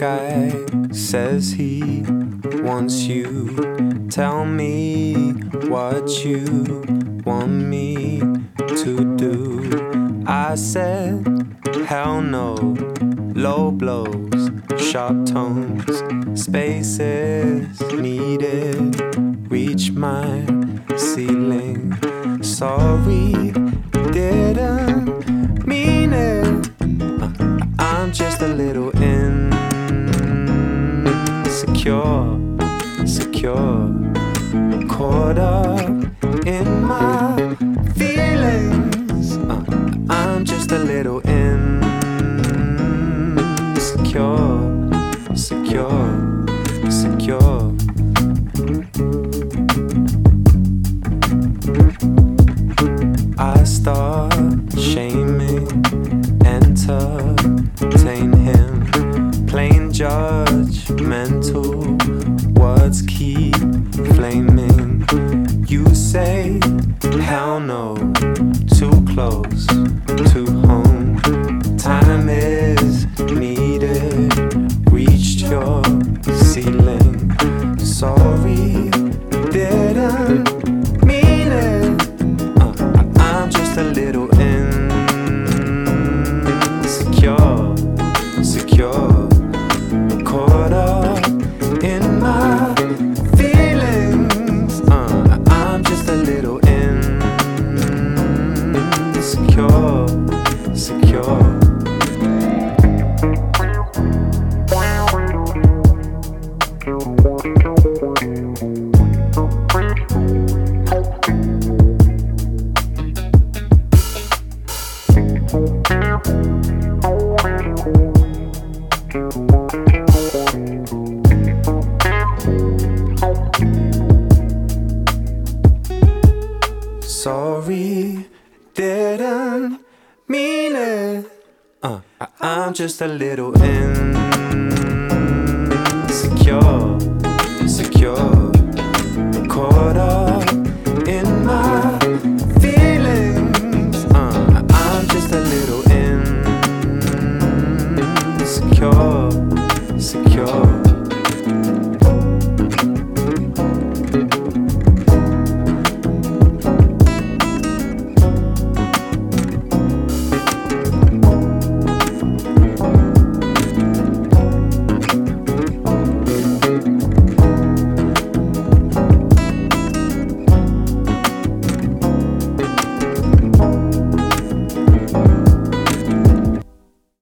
guy says he wants you. Tell me what you want me to do. I said, hell no. Low blows, sharp tones, spaces needed. Reach my ceiling. Sorry, didn't mean it. I'm just a little insecure, secure, caught up in my feelings. I'm just a little insecure, secure, secure. I start shaming, entertain him, plain judgmental, words keep flaming. You say, hell no, too close to home. Time is needed, reached your ceiling. Sorry, didn't mean it. I'm just a little insecure, secure, caught up in my feelings. I'm just a little insecure, secure. Sorry, didn't mean it. I'm just a little